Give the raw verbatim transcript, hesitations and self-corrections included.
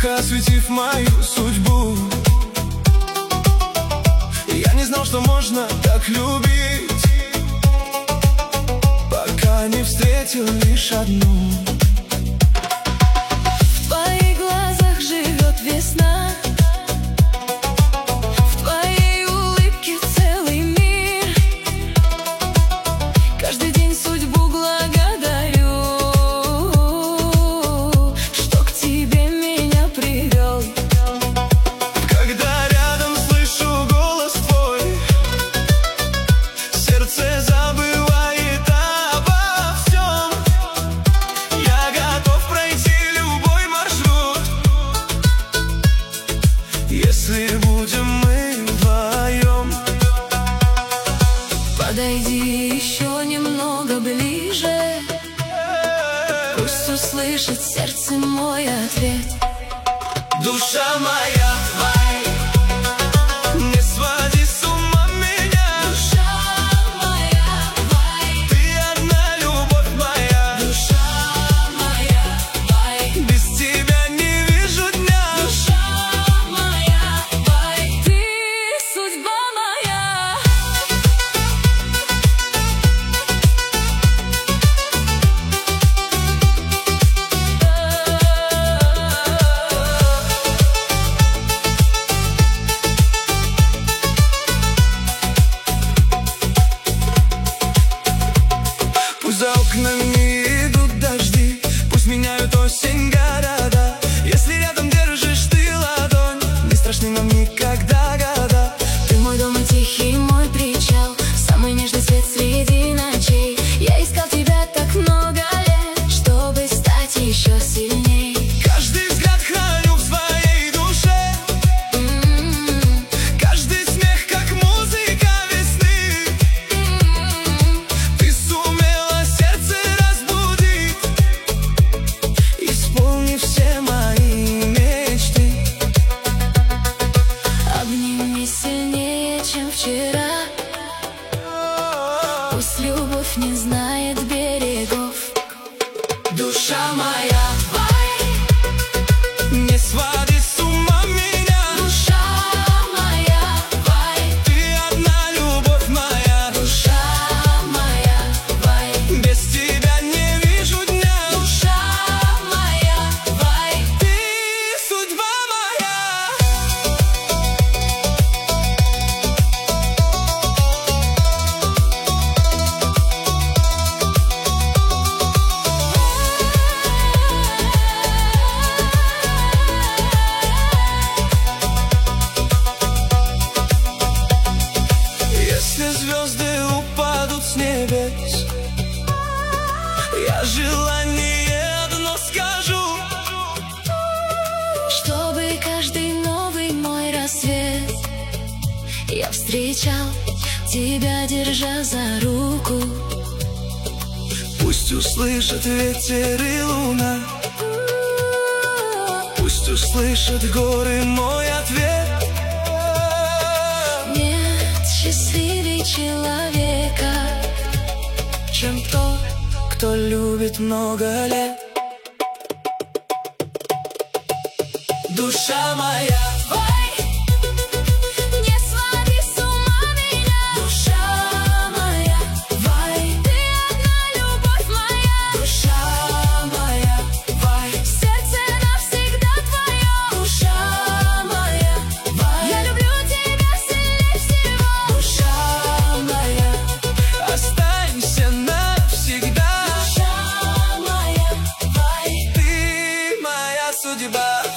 тихо осветив мою судьбу. Я не знал, что можно так любить, пока не встретил лишь одну. В твоих глазах живет весна, в твоей улыбке целый мир. Каждый день судьбу благодарю, что к тебе меня привел. Когда рядом слышу голос твой, сердце забывает обо всем. Я готов пройти любой маршрут, если будем мы вдвоем. Подойди еще немного ближе, пусть услышит сердце мой ответ. Душа моя, вай, не своди с ума меня. Душа моя, вай, Ты одна любовь моя. душа моя, вай, Без тебя не вижу дня. душа моя, вай, ты судьба моя. Пусть за окнами идут дожди, пусть меняют осень города. Если рядом держишь ты ладонь, не страшны нам никогда года. Ты мой дом и тихий мой причал, самый нежный свет среди ночей. Я искал тебя так много лет, чтобы стать еще сильней. Каждый взгляд храню в своей душе, М-м-м. каждый смех как музыка весны. Ты сумела сердце разбудить, исполнив все мои мечты. Обними сильнее, чем вчера, пусть любовь не знает берегов. Душа моя, вай, не своди с ума меня. Душа моя, вай, Ты одна любовь моя. душа моя, вай, Без тебя не вижу дня. душа моя, вай. Ты судьба моя. Если звезды упадут с небес, я желание одно скажу. Чтобы каждый новый мой рассвет я встречал тебя, держа за руку. Пусть услышат ветер и луна, пусть услышат горы мой ответ. Нет счастливее человека, Чем тот, кто любит много лет. Душа моя, вай, не своди с ума меня. Душа моя, вай, ты одна любовь моя. душа моя, вай, Сердце навсегда твое. Душа моя, вай, я люблю тебя сильнее всего. душа моя, останься навсегда. Душа моя, вай, Ты моя судьба.